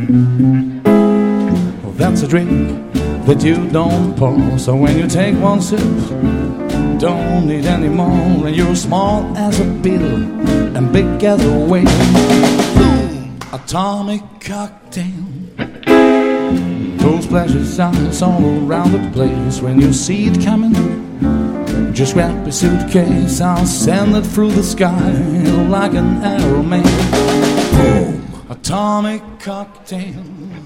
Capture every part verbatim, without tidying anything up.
Well, that's a drink that you don't pour. So when you take one sip, don't need any more. And you're small as a beetle and big as a whale. Boom! Atomic cocktail. Those splashes sounds all around the place. When you see it coming, just grab a suitcase. I'll send it through the sky like an arrow man. Boom! Atomic cocktail.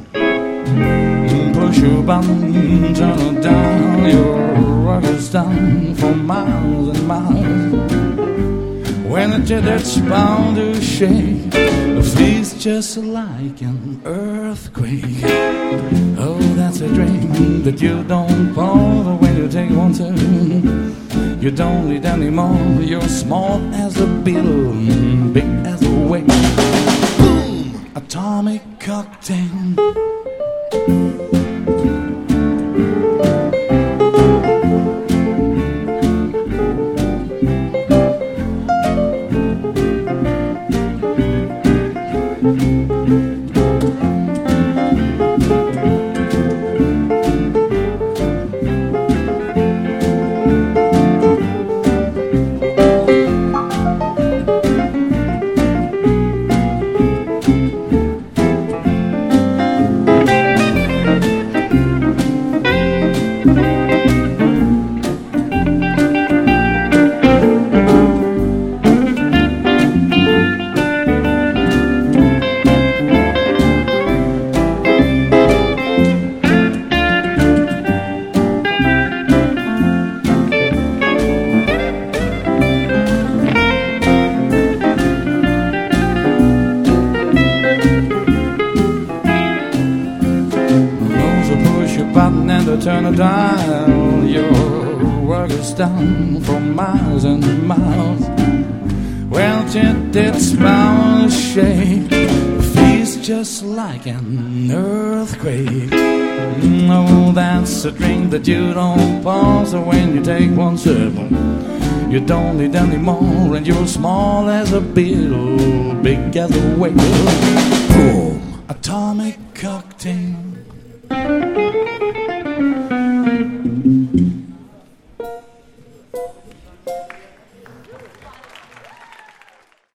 Push your button, turn it down. Your work is done for miles and miles. When the jet that's bound to shake, it feels just like an earthquake. Oh, that's a drink that you don't pour. But when you take one sip, you don't need any more. You're small as a beetle, big as a whale. Boom! Atomic cocktail. Turn a dial, your work is done for miles and miles. Well, jet it's bound to shake, feels just like an earthquake. No, that's a drink that you don't pour. So when you take one sip, you don't need any more. And you're small as a beetle, big as a whale. Boom! Atomic cocktail.